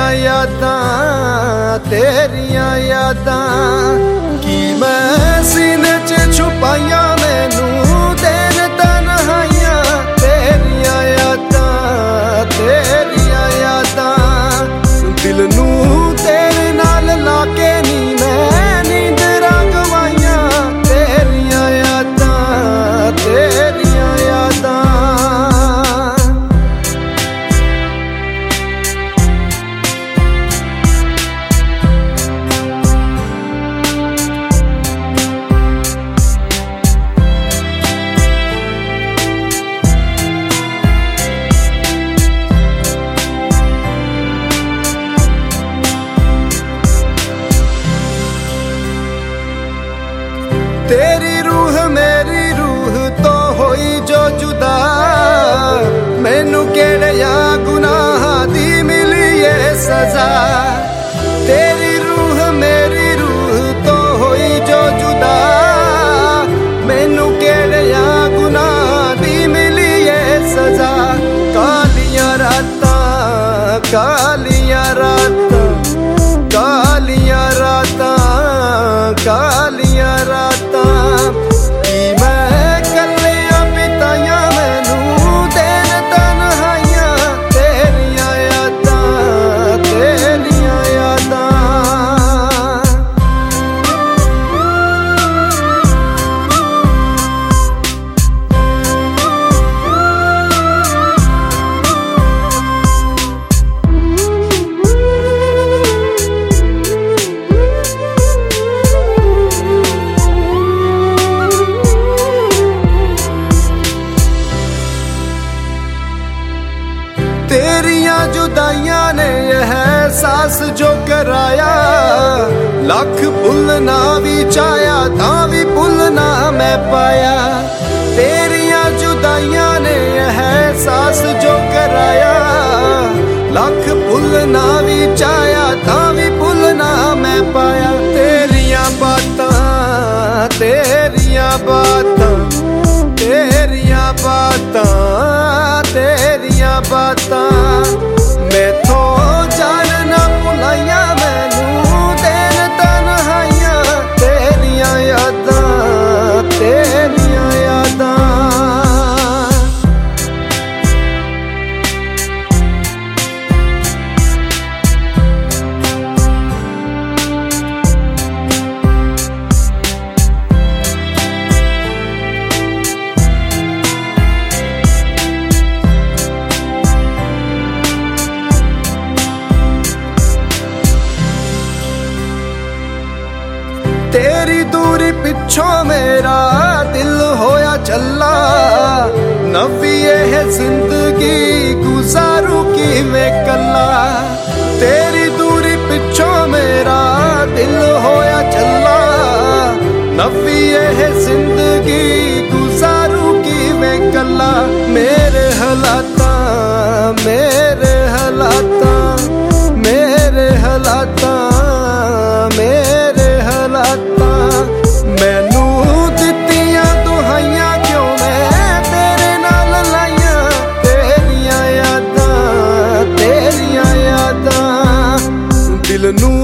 तेरियां यादां तेरियां यादां की मैं सीने च छुपाइयां मैनू दिन तन्हाइयां तेरियां यादां तेरियां यादां दिल नू तेरे नाल लाके नी मैं नींदरां गवाइयां तेरियां यादां तेरियां यादां। तेरी रूह मेरी रूह तो होई जो जुदा मैनू केड़िया गुनाह दी मिली ये सजा। तेरी रूह मेरी रूह तो होई जो जुदा मैनू केड़िया गुनाह दी मिली ये सजा। कालियां रातां कालियां रातां कालियां रातां कालियां रातां की मैं कलियां बिताइयां मैनू दिन तन्हाइयां तेरियां यादां तेरियां यादां। तेरियां जुदाइयां ने यह एहसास जो कराया लख भुलना भी चाया तां भी भुलना मैं पाया। तेरियां जुदाइयां ने यह एहसास जो कराया लख भुलना भी चाया तां भी भुलना मैं पाया। तेरियां बातां तेरियां बातां तेरियां बातां तेरियां बातां मैथों जान ना भुलाइयां मैनू दिन तन्हाइयां तेरियां यादां तेरियां यादां। तेरी दूरी पिछों मेरा दिल होया चला नवी यह जिंदगी गुजारू किवें कला। तेरी दूरी पिछों मेरा दिल होया चला नवी यह जिंदगी गुजारू किवें कला। मेरे हालातां मेरे हालातां मेरे हालातां मेरे हालातां मैनू दित्तियां दुहाइयां क्यों मैं तेरे नाल लाइयां तेरियां यादां तेरियां यादां। दिल नू